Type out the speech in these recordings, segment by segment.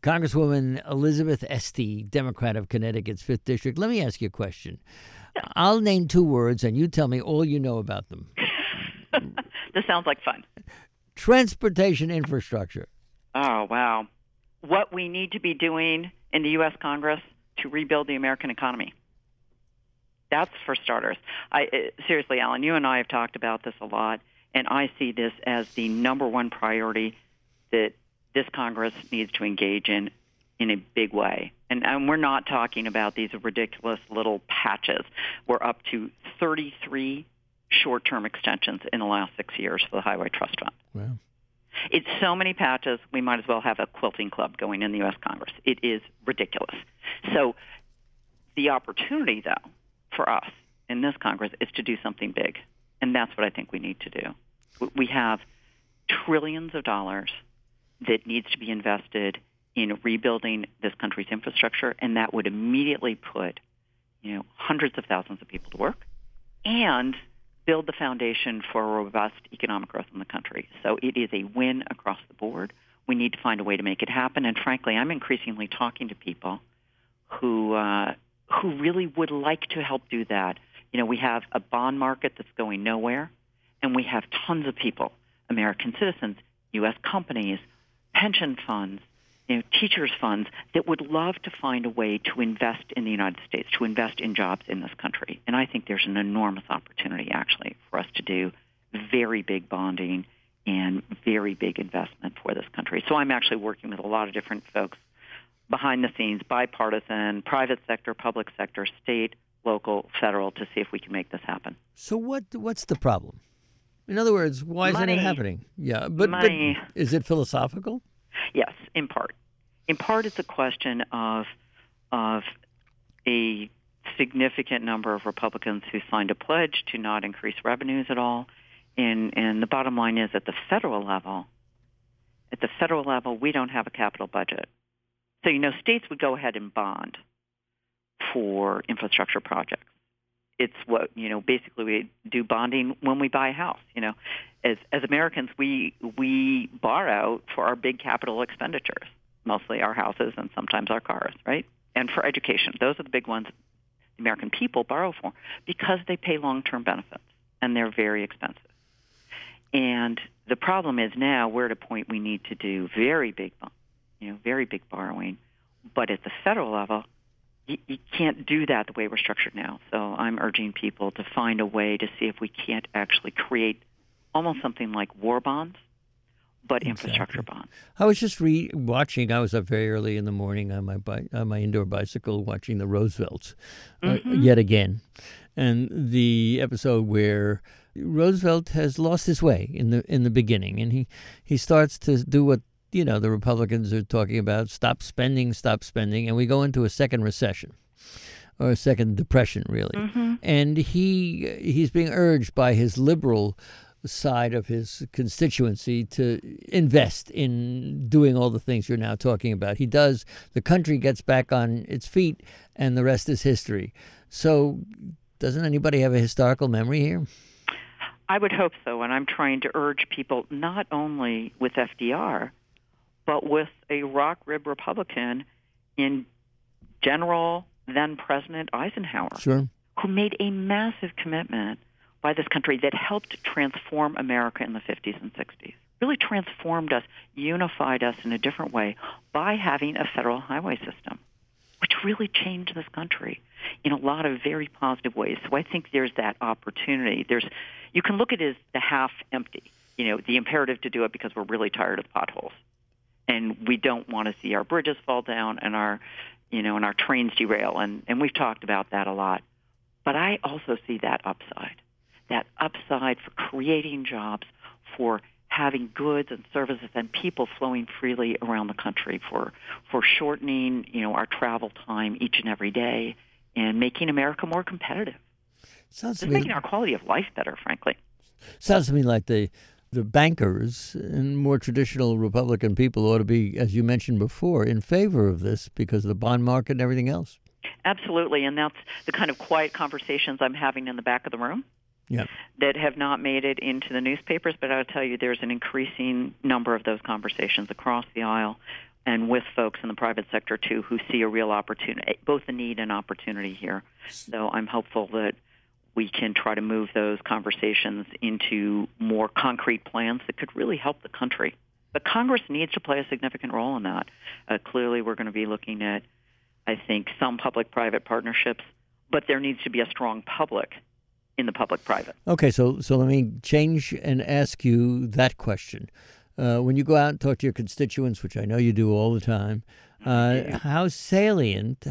Congresswoman Elizabeth Esty, Democrat of Connecticut's 5th District. Let me ask you a question. I'll name 2 words, and you tell me all you know about them. This sounds like fun. Transportation infrastructure. Oh, wow. What we need to be doing in the U.S. Congress to rebuild the American economy. That's for starters. Seriously, Alan, you and I have talked about this a lot, and I see this as the number one priority that this Congress needs to engage in a big way. And we're not talking about these ridiculous little patches. We're up to 33 short-term extensions in the last 6 years for the Highway Trust Fund. Wow. It's so many patches, we might as well have a quilting club going in the U.S. Congress. It is ridiculous. So the opportunity, though, for us in this Congress is to do something big. And that's what I think we need to do. We have trillions of dollars that needs to be invested in rebuilding this country's infrastructure, and that would immediately put, hundreds of thousands of people to work and build the foundation for robust economic growth in the country. So it is a win across the board. We need to find a way to make it happen. And frankly, I'm increasingly talking to people who really would like to help do that. We have a bond market that's going nowhere, and we have tons of people, American citizens, U.S. companies, pension funds, teachers' funds that would love to find a way to invest in the United States, to invest in jobs in this country. And I think there's an enormous opportunity, actually, for us to do very big bonding and very big investment for this country. So I'm actually working with a lot of different folks behind the scenes, bipartisan, private sector, public sector, state, local, federal, to see if we can make this happen. So what's the problem? In other words, why isn't it happening? Yeah, but is it philosophical? Yes, in part. In part, it's a question of a significant number of Republicans who signed a pledge to not increase revenues at all. And the bottom line is at the federal level, we don't have a capital budget. So, states would go ahead and bond for infrastructure projects. It's what, basically we do bonding when we buy a house. As Americans, we borrow for our big capital expenditures, mostly our houses and sometimes our cars, right? And for education. Those are the big ones the American people borrow for because they pay long-term benefits, and they're very expensive. And the problem is now we're at a point we need to do very big borrowing. But at the federal level, you can't do that the way we're structured now. So I'm urging people to find a way to see if we can't actually create almost something like war bonds, but infrastructure bonds. I was just watching. I was up very early in the morning on my indoor bicycle watching the Roosevelts yet again, and the episode where Roosevelt has lost his way in the beginning, and he starts to do what the Republicans are talking about: stop spending, and we go into a second recession. Or a second depression, really. Mm-hmm. And he's being urged by his liberal side of his constituency to invest in doing all the things you're now talking about. He does. The country gets back on its feet, and the rest is history. So doesn't anybody have a historical memory here? I would hope so, and I'm trying to urge people not only with FDR, but with a rock-rib Republican in General then-President Eisenhower, sure, who made a massive commitment by this country that helped transform America in the 50s and 60s, really transformed us, unified us in a different way by having a federal highway system, which really changed this country in a lot of very positive ways. So I think there's that opportunity. You can look at it as the half empty, the imperative to do it because we're really tired of potholes. And we don't want to see our bridges fall down and our trains derail. And we've talked about that a lot. But I also see that upside for creating jobs, for having goods and services and people flowing freely around the country, for shortening, our travel time each and every day and making America more competitive. Just making our quality of life better, frankly. Sounds to me like the bankers and more traditional Republican people ought to be, as you mentioned before, in favor of this because of the bond market and everything else. Absolutely, and that's the kind of quiet conversations I'm having in the back of the room that have not made it into the newspapers, but I'll tell you there's an increasing number of those conversations across the aisle and with folks in the private sector, too, who see a real opportunity, both a need and opportunity here. So I'm hopeful that we can try to move those conversations into more concrete plans that could really help the country. But Congress needs to play a significant role in that. Clearly, we're going to be looking at, I think, some public-private partnerships, but there needs to be a strong public in the public-private. Okay, so let me change and ask you that question. When you go out and talk to your constituents, which I know you do all the time, how salient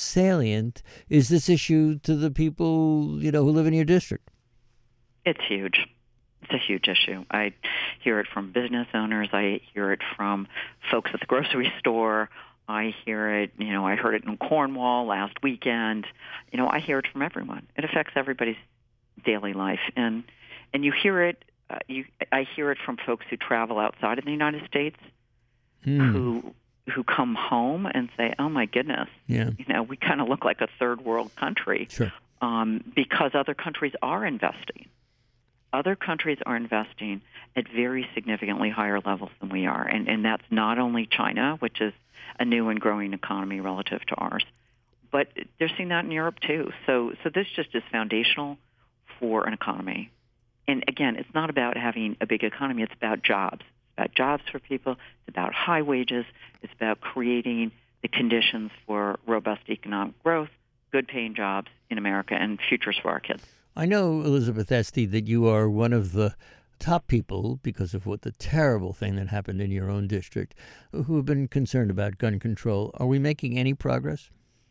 is this issue to the people who live in your district? It's huge. It's a huge issue. I hear it from business owners. I hear it from folks at the grocery store. I hear it, I heard it in Cornwall last weekend. I hear it from everyone. It affects everybody's daily life. And you hear it, I hear it from folks who travel outside of the United States who come home and say, oh, my goodness, we kind of look like a third world country. Sure. Because other countries are investing. Other countries are investing at very significantly higher levels than we are. And that's not only China, which is a new and growing economy relative to ours, but they're seeing that in Europe, too. So this just is foundational for an economy. And, again, it's not about having a big economy. It's about jobs. It's about jobs for people. It's about high wages. It's about creating the conditions for robust economic growth, good-paying jobs in America, and futures for our kids. I know, Elizabeth Esty, that you are one of the top people, because of what the terrible thing that happened in your own district, who have been concerned about gun control. Are we making any progress?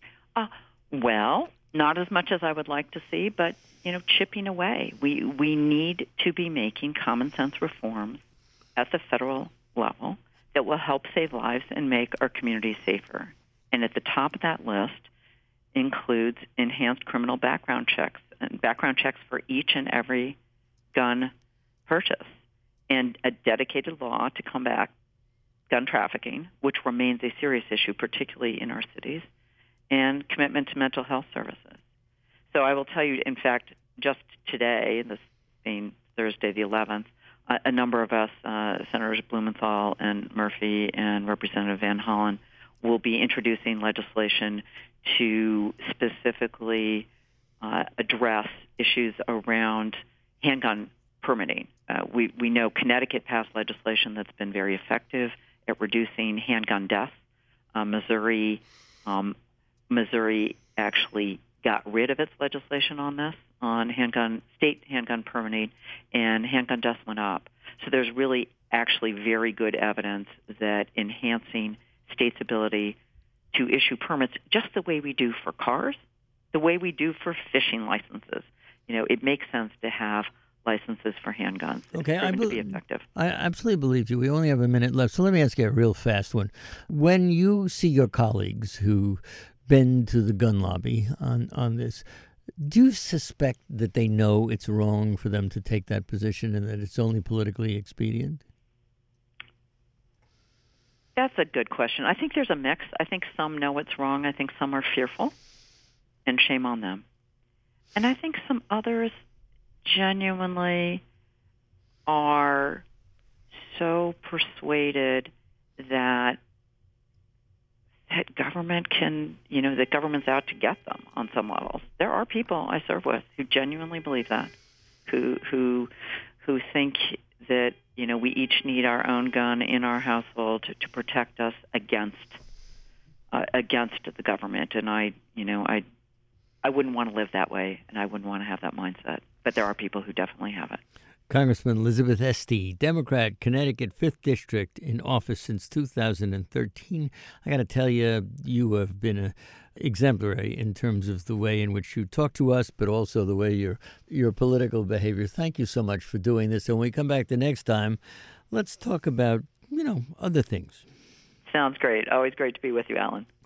Well, not as much as I would like to see, but, chipping away. We need to be making common sense reforms at the federal level that will help save lives and make our communities safer. And at the top of that list includes enhanced criminal background checks for each and every gun purchase, and a dedicated law to combat gun trafficking, which remains a serious issue, particularly in our cities, and commitment to mental health services. So I will tell you, in fact, just today, this being Thursday the 11th, a number of us, Senators Blumenthal and Murphy and Representative Van Hollen, will be introducing legislation to specifically address issues around handgun permitting. We know Connecticut passed legislation that's been very effective at reducing handgun deaths. Missouri actually got rid of its legislation on this, on state handgun permitting, and handgun deaths went up. So there's really actually very good evidence that enhancing states' ability to issue permits, just the way we do for cars, the way we do for fishing licenses. It makes sense to have licenses for handguns. Okay, to be effective. I absolutely believe you. We only have a minute left, so let me ask you a real fast one. When you see your colleagues who bend to the gun lobby on this, do you suspect that they know it's wrong for them to take that position and that it's only politically expedient? That's a good question. I think there's a mix. I think some know it's wrong. I think some are fearful, and shame on them. And I think some others genuinely are so persuaded that government can, that government's out to get them on some levels. There are people I serve with who genuinely believe that, who think that, we each need our own gun in our household to protect us against the government. And I wouldn't want to live that way, and I wouldn't want to have that mindset. But there are people who definitely have it. Congressman Elizabeth Esty, Democrat, Connecticut, 5th District, in office since 2013. I got to tell you, you have been exemplary in terms of the way in which you talk to us, but also the way your political behavior. Thank you so much for doing this. And when we come back the next time, let's talk about, other things. Sounds great. Always great to be with you, Alan.